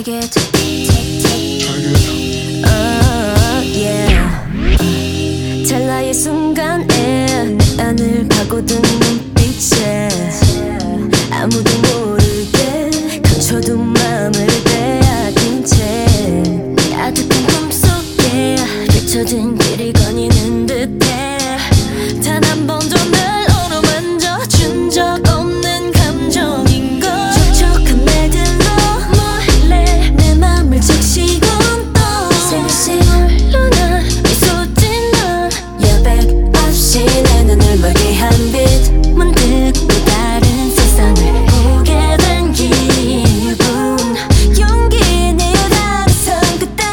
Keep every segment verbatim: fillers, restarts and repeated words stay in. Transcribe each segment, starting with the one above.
take it, take, take, uh, yeah. 찰나의 순간에 내 안을 파고드는 눈빛에 아무도 모르게 감춰둔 맘을 빼앗긴 채 아득한 꿈속에 비춰진 길이 거니는 듯해. 단 한 번도 날 어루만져 준 적 없는 감정인걸. 촉촉한 말들로 몰래 내 맘을 적시곤 또 생시로 난 미소 짓는 여백 없이 내 눈을 멀게 한 빛. 문득 또 다른 세상을 보게 된 기분. 용기 내어 다가선 그때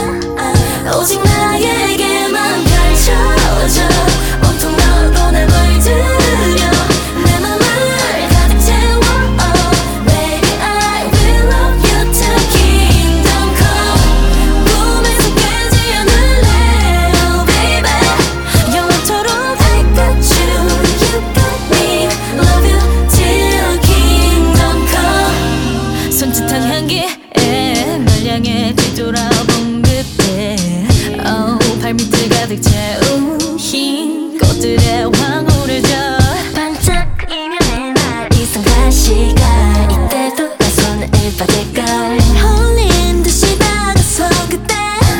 오직 나에게만 펼쳐져 온통 너로 날 물들여 내 맘을 가득 채워. Oh, baby I will love you till kingdom come. 꿈에서 깨지 않을래 oh baby 영원토록 I got you, you got me. Love you till kingdom come. 손짓한 향기에 널 향해 뒤돌아본 그때 oh, 발밑을 가득 채운 흰 꽃들의 황홀을 져 반짝이며 내 날이선 가시가 이때도 내 손을 받을걸. 홀린 듯이 다가선 그때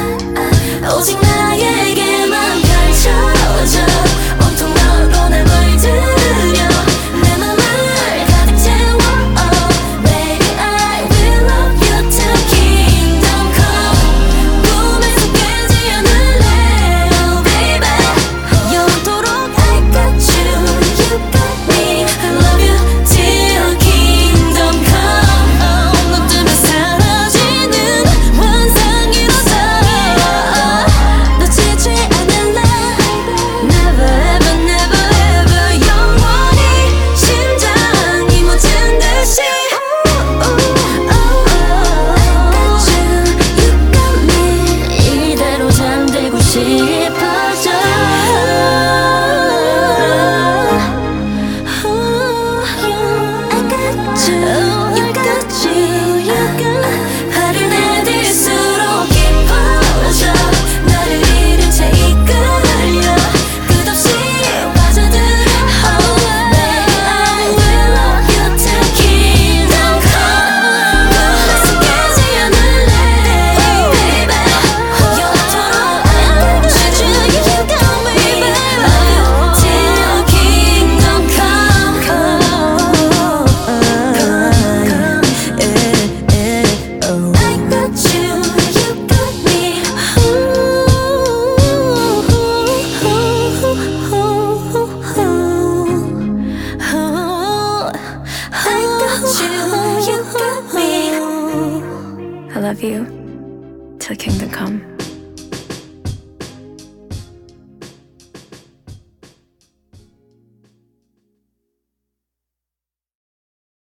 오직 나에게만 펼쳐져 온통 너로 날 물들여 내 맘을 가득 채워. Oh, baby I will love you till kingdom come. 꿈에서 깨지 않을래 oh baby 영원토록 I got you, you got me. I love you till kingdom come. oh, 눈 뜨면 사라지는 환상이로서 놓치지 않을래 Never ever never ever 영원히 심장이 멎은 듯이 이대로 잠들고 싶어져. I got you, you got you, you got. 하루 내딜수록 깊어져 나를 잃은 채 이끌려 끝없이 빠져들어. Oh, baby I will love you till kingdom come. 꿈에서 깨지 않을래 oh baby 영원토록 I got you, you got me. Love you till kingdom come. I got you, you got me. I got you, you got me. I love you till kingdom come.